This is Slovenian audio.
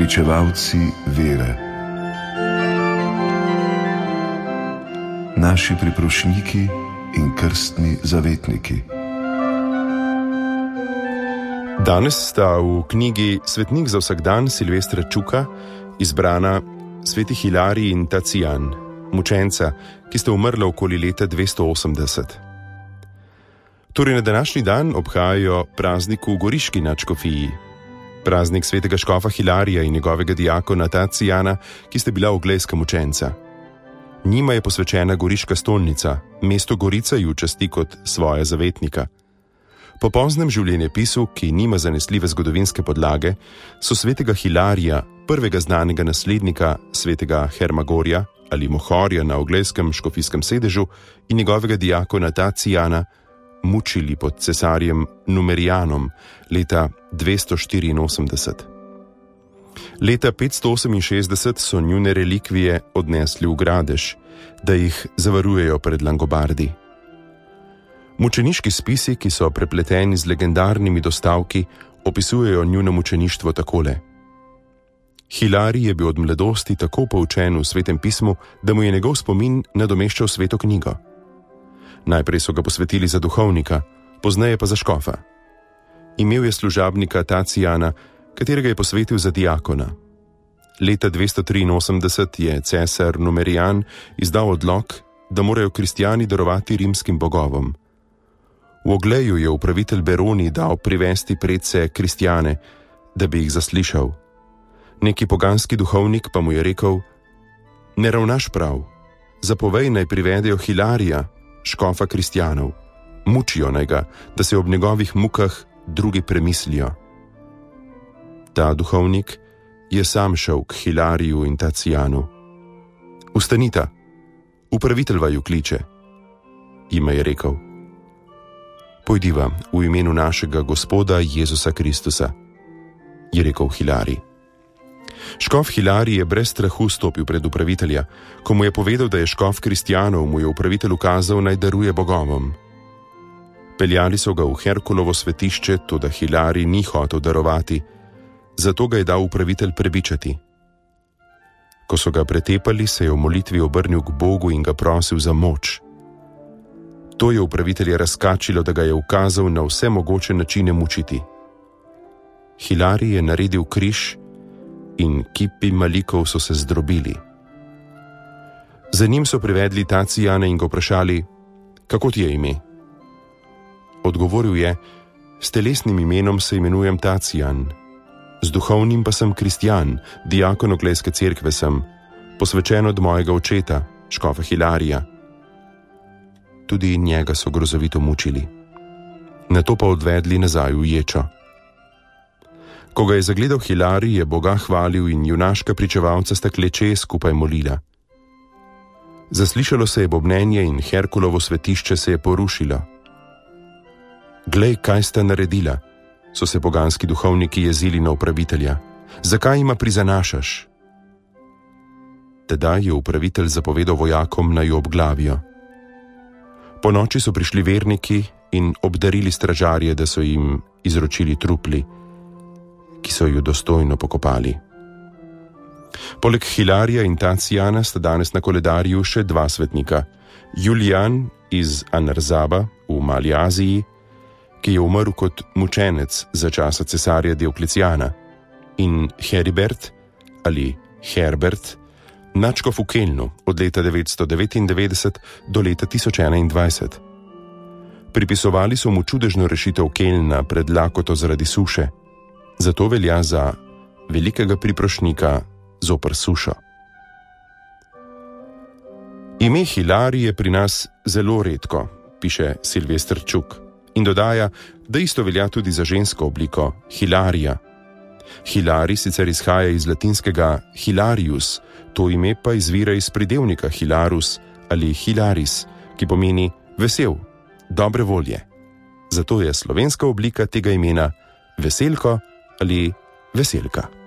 pričevalci vere, naši priprošniki in krstni zavetniki. Danes sta v knjigi Svetnik za vsakdan Silvestra Čuka izbrana sveti Hilarij in Tacijan, mučenca, ki sta umrla okoli leta 280. Torej na današnji dan obhajajo praznik v Goriški nadškofiji, praznik svetega škofa Hilarija in njegovega diakona Tacijana, ki sta bila oglejska mučenca. Njima je posvečena Goriška stolnica, mesto Gorica ju časti kot svoja zavetnika. Po poznem življenjepisu, ki nima zanesljive zgodovinske podlage, so svetega Hilarija, prvega znanega naslednika svetega Hermagorja ali Mohorja na oglejskem škofijskem sedežu, in njegovega diakona Tacijana mučili pod cesarjem Numerianom leta 284. Leta 568 so njune relikvije odnesli v Gradež, da jih zavarujejo pred Langobardi. Mučeniški spisi, ki so prepleteni z legendarnimi dostavki, opisujejo njuno mučeništvo takole. Hilarij je bil od mladosti tako poučen v svetem pismu, da mu je njegov spomin nadomeščal sveto knjigo. Najprej so ga posvetili za duhovnika, pozneje pa za škofa. Imel je služabnika Tacijana, katerega je posvetil za diakona. Leta 283 je cesar Numerian izdal odlok, da morajo kristjani darovati rimskim bogovom. V Ogleju je upravitelj Beroni dal privesti predse kristjane, da bi jih zaslišal. Neki poganski duhovnik pa mu je rekel: ne ravnaš prav, zapovej naj privedejo Hilarija, škofa kristjanov, mučijo naj ga, da se ob njegovih mukah drugi premislijo. Ta duhovnik je sam šel k Hilariju in Tacijanu. Vstanita, upravitelj vaju kliče, jima je rekel. Pojdiva v imenu našega Gospoda Jezusa Kristusa, je rekel Hilarij. Škof Hilarij je brez strahu stopil pred upravitelja. Ko mu je povedal, da je škof kristjanov, mu je upravitelj ukazal, naj daruje bogovom. Peljali so ga v Herkulovo svetišče, toda Hilarij ni hotel darovati, zato ga je dal upravitelj prebičati. Ko so ga pretepali, se je v molitvi obrnil k Bogu in ga prosil za moč. To je upravitelja razkačilo, da ga je ukazal na vse mogoče načine mučiti. Hilarij je naredil križ in kipi malikov so se zdrobili. Za njim so privedli Tacijana in ga vprašali: kako ti je ime? Odgovoril je: s telesnim imenom se imenujem Tacijan, z duhovnim pa sem kristjan, diakon Oglejske cerkve sem, posvečen od mojega očeta, škofa Hilarija. Tudi njega so grozovito mučili. Nato pa odvedli nazaj v ječo. Ko ga je zagledal Hilarij, je Boga hvalil in junaška pričevalca sta kleče skupaj molila. Zaslišalo se je bobnenje in Herkulovo svetišče se je porušilo. Glej, kaj sta naredila, so se poganski duhovniki jezili na upravitelja. Zakaj jima prizanašaš? Tedaj je upravitelj zapovedal vojakom, naj jo obglavijo. Po noči so prišli verniki in obdarili stražarje, da so jim izročili trupli, ki so ju dostojno pokopali. Poleg Hilarija in Tacijana sta danes na koledarju še dva svetnika. Julijan iz Anarzaba v Mali Aziji, ki je umrl kot mučenec za časa cesarja Dioklecijana, in Heribert ali Herbert, nadškof v Kelnu od leta 999 do leta 1021. Pripisovali so mu čudežno rešitev Kelna pred lakoto zaradi suše, zato velja za velikega priprošnika zoper sušo. Ime Hilarij je pri nas zelo redko, piše Silvester Čuk, in dodaja, da isto velja tudi za žensko obliko Hilarija. Hilarij sicer izhaja iz latinskega Hilarius, to ime pa izvira iz pridevnika Hilarus ali Hilaris, ki pomeni vesel, dobre volje. Zato je slovenska oblika tega imena Veselko ali Veselka.